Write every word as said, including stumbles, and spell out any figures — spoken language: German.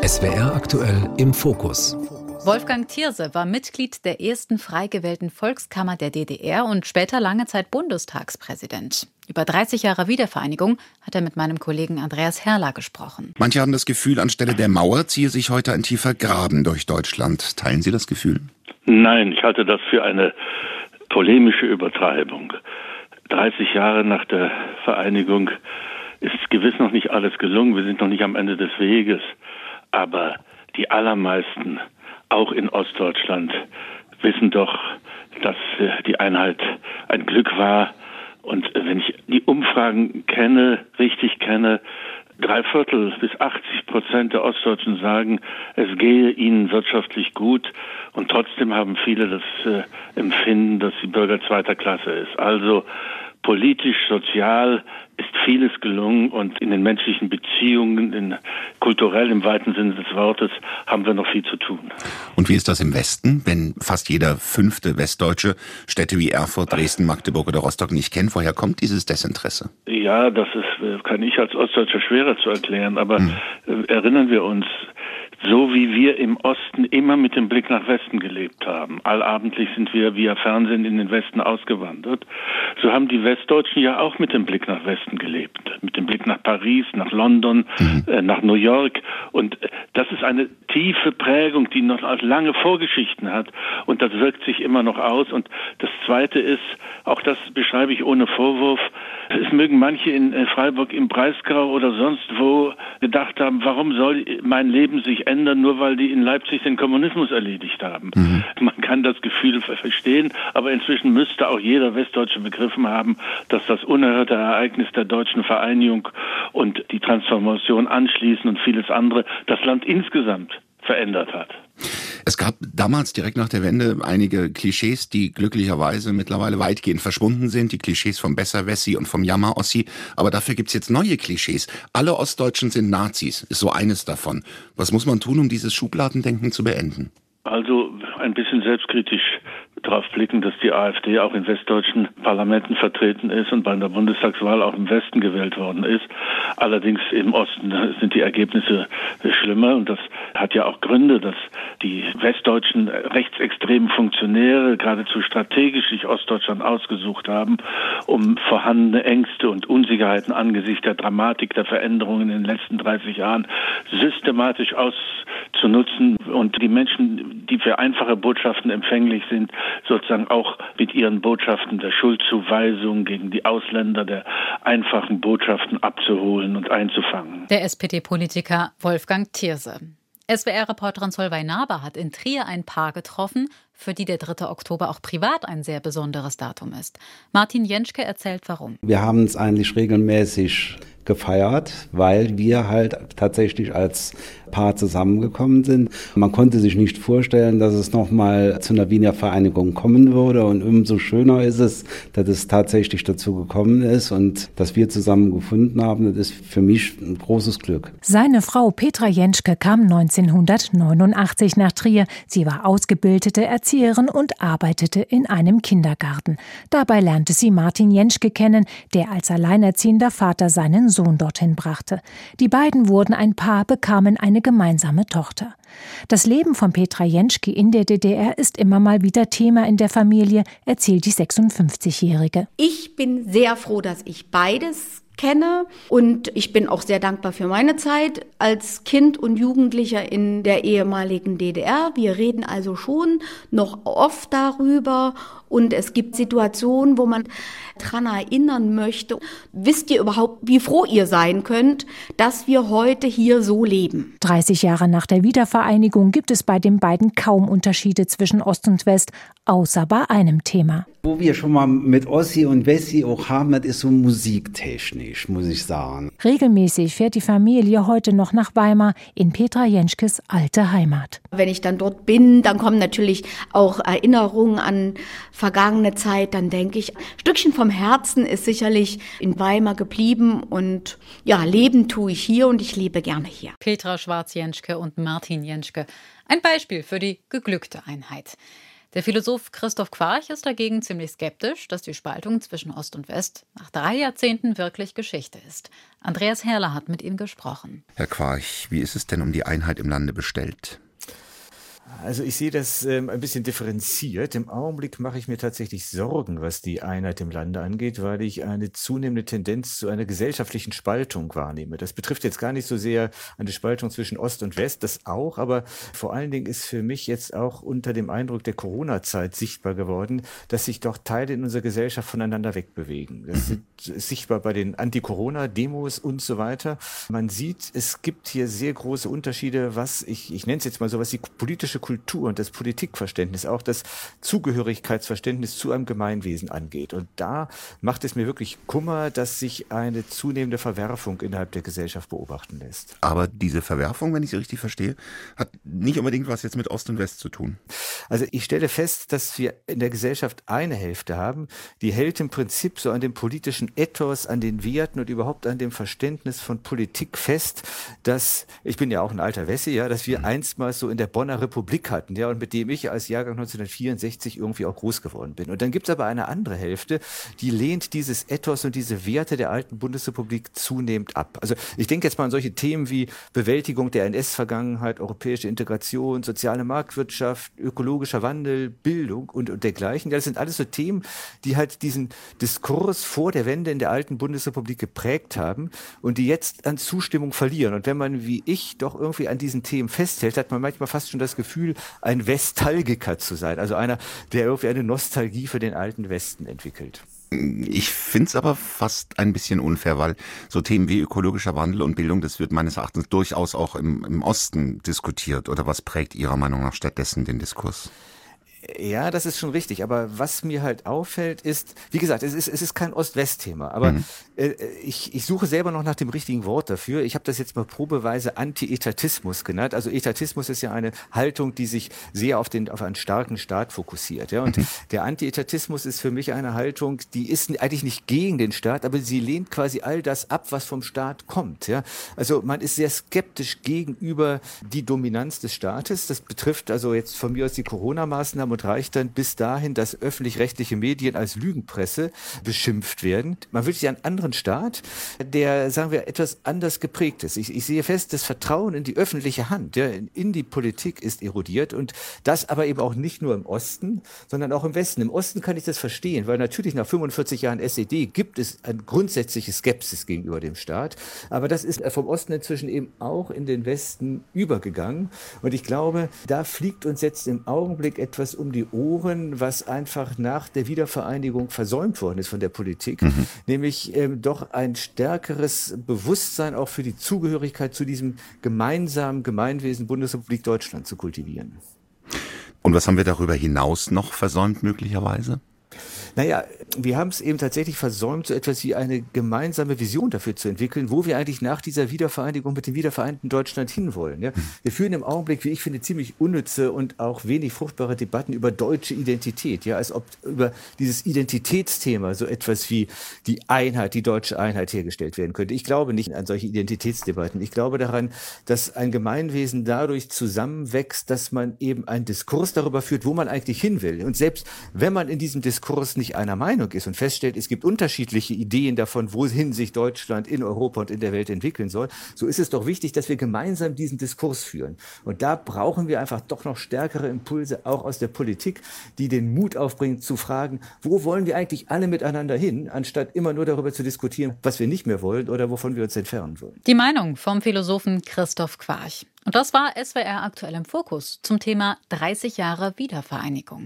S W R aktuell im Fokus. Wolfgang Thierse war Mitglied der ersten frei gewählten Volkskammer der D D R und später lange Zeit Bundestagspräsident. Über dreißig Jahre Wiedervereinigung hat er mit meinem Kollegen Andreas Herrler gesprochen. Manche haben das Gefühl, anstelle der Mauer ziehe sich heute ein tiefer Graben durch Deutschland. Teilen Sie das Gefühl? Nein, ich halte das für eine polemische Übertreibung. dreißig Jahre nach der Vereinigung ist gewiss noch nicht alles gelungen. Wir sind noch nicht am Ende des Weges. Aber die allermeisten, auch in Ostdeutschland, wissen doch, dass die Einheit ein Glück war. Und wenn ich die Umfragen kenne, richtig kenne, drei Viertel bis achtzig Prozent der Ostdeutschen sagen, es gehe ihnen wirtschaftlich gut. Und trotzdem haben viele das äh, Empfinden, dass die Bürger zweiter Klasse ist. Also politisch, sozial ist vieles gelungen und in den menschlichen Beziehungen, in, kulturell im weiten Sinne des Wortes, haben wir noch viel zu tun. Und wie ist das im Westen, wenn fast jeder fünfte Westdeutsche Städte wie Erfurt, Dresden, Magdeburg oder Rostock nicht kennt? Woher kommt dieses Desinteresse? Ja, das ist, kann ich als Ostdeutscher schwerer zu erklären, aber hm. erinnern wir uns, so wie wir im Osten immer mit dem Blick nach Westen gelebt haben. Allabendlich sind wir via Fernsehen in den Westen ausgewandert. So haben die Westdeutschen ja auch mit dem Blick nach Westen gelebt. Mit dem Blick nach Paris, nach London, mhm. äh, nach New York. Und das ist eine tiefe Prägung, die noch lange Vorgeschichten hat. Und das wirkt sich immer noch aus. Und das Zweite ist, auch das beschreibe ich ohne Vorwurf, es mögen manche in Freiburg im Breisgau oder sonst wo gedacht haben, warum soll mein Leben sich ändern, nur weil die in Leipzig den Kommunismus erledigt haben. Mhm. Man kann das Gefühl verstehen, aber inzwischen müsste auch jeder Westdeutsche begriffen haben, dass das unerhörte Ereignis der deutschen Vereinigung und die Transformation anschließend und vieles andere das Land insgesamt verändert hat. Es gab damals direkt nach der Wende einige Klischees, die glücklicherweise mittlerweile weitgehend verschwunden sind. Die Klischees vom Besserwessi und vom Jammer-Ossi. Aber dafür gibt's jetzt neue Klischees. Alle Ostdeutschen sind Nazis, ist so eines davon. Was muss man tun, um dieses Schubladendenken zu beenden? Also ein bisschen selbstkritisch darauf blicken, dass die AfD auch in westdeutschen Parlamenten vertreten ist und bei der Bundestagswahl auch im Westen gewählt worden ist. Allerdings im Osten sind die Ergebnisse schlimmer und das hat ja auch Gründe, dass die westdeutschen rechtsextremen Funktionäre geradezu strategisch sich Ostdeutschland ausgesucht haben, um vorhandene Ängste und Unsicherheiten angesichts der Dramatik der Veränderungen in den letzten dreißig Jahren systematisch auszunutzen und die Menschen, die für einfache Botschaften empfänglich sind, sozusagen auch mit ihren Botschaften der Schuldzuweisung gegen die Ausländer, der einfachen Botschaften abzuholen und einzufangen. Der S P D-Politiker Wolfgang Thierse. S W R-Reporterin Solveig Naber hat in Trier ein Paar getroffen, für die der dritte Oktober auch privat ein sehr besonderes Datum ist. Martin Jenschke erzählt, warum. Wir haben es eigentlich regelmäßig gefeiert, weil wir halt tatsächlich als Paar zusammengekommen sind. Man konnte sich nicht vorstellen, dass es nochmal zu einer Wiener Vereinigung kommen würde und umso schöner ist es, dass es tatsächlich dazu gekommen ist und dass wir zusammen gefunden haben. Das ist für mich ein großes Glück. Seine Frau Petra Jenschke kam neunzehnhundertneunundachtzig nach Trier. Sie war ausgebildete Erzieherin und arbeitete in einem Kindergarten. Dabei lernte sie Martin Jenschke kennen, der als alleinerziehender Vater seinen Sohn dorthin brachte. Die beiden wurden ein Paar, bekamen eine gemeinsame Tochter. Das Leben von Petra Jenschke in der D D R ist immer mal wieder Thema in der Familie, erzählt die sechsundfünfzigjährige. Ich bin sehr froh, dass ich beides kenne und ich bin auch sehr dankbar für meine Zeit als Kind und Jugendlicher in der ehemaligen D D R. Wir reden also schon noch oft darüber und es gibt Situationen, wo man dran erinnern möchte. Wisst ihr überhaupt, wie froh ihr sein könnt, dass wir heute hier so leben? dreißig Jahre nach der Wiedervereinigung gibt es bei den beiden kaum Unterschiede zwischen Ost und West, außer bei einem Thema. Wo wir schon mal mit Ossi und Wessi auch haben, das ist so musiktechnisch, muss ich sagen. Regelmäßig fährt die Familie heute noch nach Weimar, in Petra Jenschkes alte Heimat. Wenn ich dann dort bin, dann kommen natürlich auch Erinnerungen an vergangene Zeit. Dann denke ich, ein Stückchen vom Herzen ist sicherlich in Weimar geblieben. Und ja, leben tue ich hier und ich lebe gerne hier. Petra Schwarz-Jenschke und Martin Jenschke. Ein Beispiel für die geglückte Einheit. Der Philosoph Christoph Quarch ist dagegen ziemlich skeptisch, dass die Spaltung zwischen Ost und West nach drei Jahrzehnten wirklich Geschichte ist. Andreas Herrler hat mit ihm gesprochen. Herr Quarch, wie ist es denn um die Einheit im Lande bestellt? Also ich sehe das ähm, ein bisschen differenziert. Im Augenblick mache ich mir tatsächlich Sorgen, was die Einheit im Lande angeht, weil ich eine zunehmende Tendenz zu einer gesellschaftlichen Spaltung wahrnehme. Das betrifft jetzt gar nicht so sehr eine Spaltung zwischen Ost und West, das auch, aber vor allen Dingen ist für mich jetzt auch unter dem Eindruck der Corona-Zeit sichtbar geworden, dass sich doch Teile in unserer Gesellschaft voneinander wegbewegen. Das ist sichtbar bei den Anti-Corona-Demos und so weiter. Man sieht, es gibt hier sehr große Unterschiede, was ich, ich nenne es jetzt mal so, was die politische Kultur und das Politikverständnis, auch das Zugehörigkeitsverständnis zu einem Gemeinwesen angeht. Und da macht es mir wirklich Kummer, dass sich eine zunehmende Verwerfung innerhalb der Gesellschaft beobachten lässt. Aber diese Verwerfung, wenn ich sie richtig verstehe, hat nicht unbedingt was jetzt mit Ost und West zu tun. Also ich stelle fest, dass wir in der Gesellschaft eine Hälfte haben, die hält im Prinzip so an dem politischen Ethos, an den Werten und überhaupt an dem Verständnis von Politik fest, dass, ich bin ja auch ein alter Wessi, ja, dass wir mhm. einstmals so in der Bonner Republik hatten, ja, und mit dem ich als Jahrgang neunzehnhundertvierundsechzig irgendwie auch groß geworden bin. Und dann gibt es aber eine andere Hälfte, die lehnt dieses Ethos und diese Werte der alten Bundesrepublik zunehmend ab. Also ich denke jetzt mal an solche Themen wie Bewältigung der N S-Vergangenheit, europäische Integration, soziale Marktwirtschaft, ökologischer Wandel, Bildung und, und dergleichen. Ja, das sind alles so Themen, die halt diesen Diskurs vor der Wende in der alten Bundesrepublik geprägt haben und die jetzt an Zustimmung verlieren. Und wenn man wie ich doch irgendwie an diesen Themen festhält, hat man manchmal fast schon das Gefühl, ein Westalgiker zu sein, also einer, der irgendwie eine Nostalgie für den alten Westen entwickelt. Ich finde es aber fast ein bisschen unfair, weil so Themen wie ökologischer Wandel und Bildung, das wird meines Erachtens durchaus auch im, im Osten diskutiert. Oder was prägt Ihrer Meinung nach stattdessen den Diskurs? Ja, das ist schon richtig. Aber was mir halt auffällt, ist, wie gesagt, es ist, es ist kein Ost-West-Thema. Aber mhm. äh, ich, ich suche selber noch nach dem richtigen Wort dafür. Ich habe das jetzt mal probeweise Anti-Etatismus genannt. Also Etatismus ist ja eine Haltung, die sich sehr auf den, auf einen starken Staat fokussiert. Ja? Und mhm. der Anti-Etatismus ist für mich eine Haltung, die ist eigentlich nicht gegen den Staat, aber sie lehnt quasi all das ab, was vom Staat kommt. Ja? Also man ist sehr skeptisch gegenüber die Dominanz des Staates. Das betrifft also jetzt von mir aus die Corona-Maßnahmen und reicht dann bis dahin, dass öffentlich-rechtliche Medien als Lügenpresse beschimpft werden. Man wünscht sich einen anderen Staat, der, sagen wir, etwas anders geprägt ist. Ich, ich sehe fest, das Vertrauen in die öffentliche Hand, ja, in die Politik ist erodiert und das aber eben auch nicht nur im Osten, sondern auch im Westen. Im Osten kann ich das verstehen, weil natürlich nach fünfundvierzig Jahren S E D gibt es eine grundsätzliche Skepsis gegenüber dem Staat, aber das ist vom Osten inzwischen eben auch in den Westen übergegangen und ich glaube, da fliegt uns jetzt im Augenblick etwas um die Ohren, was einfach nach der Wiedervereinigung versäumt worden ist von der Politik, mhm. nämlich ähm, doch ein stärkeres Bewusstsein auch für die Zugehörigkeit zu diesem gemeinsamen Gemeinwesen Bundesrepublik Deutschland zu kultivieren. Und was haben wir darüber hinaus noch versäumt möglicherweise? Naja, wir haben es eben tatsächlich versäumt, so etwas wie eine gemeinsame Vision dafür zu entwickeln, wo wir eigentlich nach dieser Wiedervereinigung mit dem wiedervereinten Deutschland hinwollen. Ja? Wir führen im Augenblick, wie ich finde, ziemlich unnütze und auch wenig fruchtbare Debatten über deutsche Identität, ja, als ob über dieses Identitätsthema so etwas wie die Einheit, die deutsche Einheit hergestellt werden könnte. Ich glaube nicht an solche Identitätsdebatten. Ich glaube daran, dass ein Gemeinwesen dadurch zusammenwächst, dass man eben einen Diskurs darüber führt, wo man eigentlich hin will. Und selbst wenn man in diesem Diskurs nicht einer Meinung ist und feststellt, es gibt unterschiedliche Ideen davon, wohin sich Deutschland in Europa und in der Welt entwickeln soll, so ist es doch wichtig, dass wir gemeinsam diesen Diskurs führen. Und da brauchen wir einfach doch noch stärkere Impulse, auch aus der Politik, die den Mut aufbringen zu fragen, wo wollen wir eigentlich alle miteinander hin, anstatt immer nur darüber zu diskutieren, was wir nicht mehr wollen oder wovon wir uns entfernen wollen. Die Meinung vom Philosophen Christoph Quarch. Und das war S W R aktuell im Fokus zum Thema dreißig Jahre Wiedervereinigung.